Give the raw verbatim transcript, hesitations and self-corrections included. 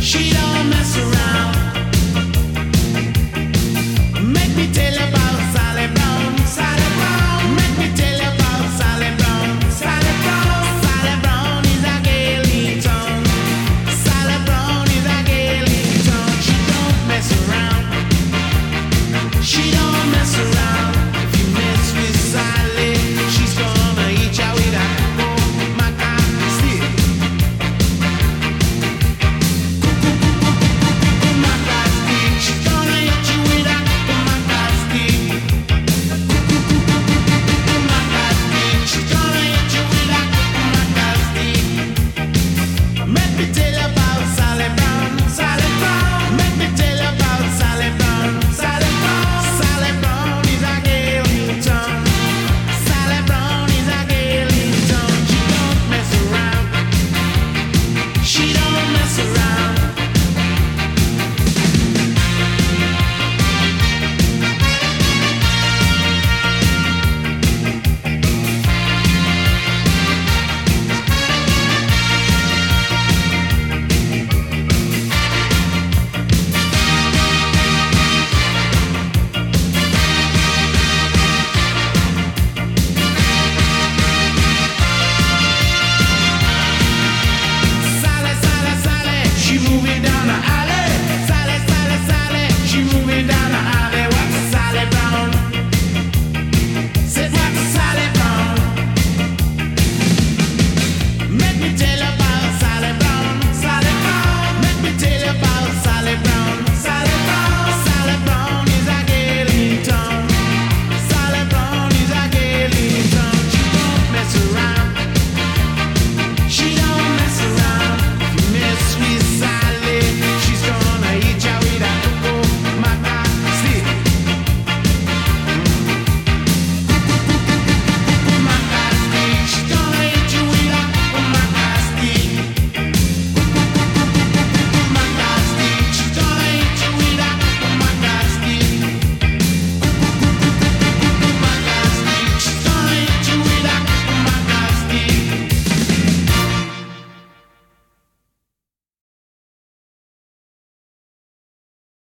She don't mess around. Make me tell you about Sally Brown, Sally Brown. Make me tell you about Sally Brown, Sally Brown. Sally Brown is a girl in town. Sally Brown is a girl in town. She don't mess around. She don't mess around. If you mess with Sally, she's gonna eat you with a Maca stick. Maca stick. She's gonna eat you with a Maca stick. Maca stick. She's gonna eat you with a Maca stick. Let me tell you about Sally Brown, Sally Brown. Let me tell you about Sally Brown, Sally Brown. Sally Brown is a girl in town. Sally Brown is a girl in town. She don't mess around. She don't mess around.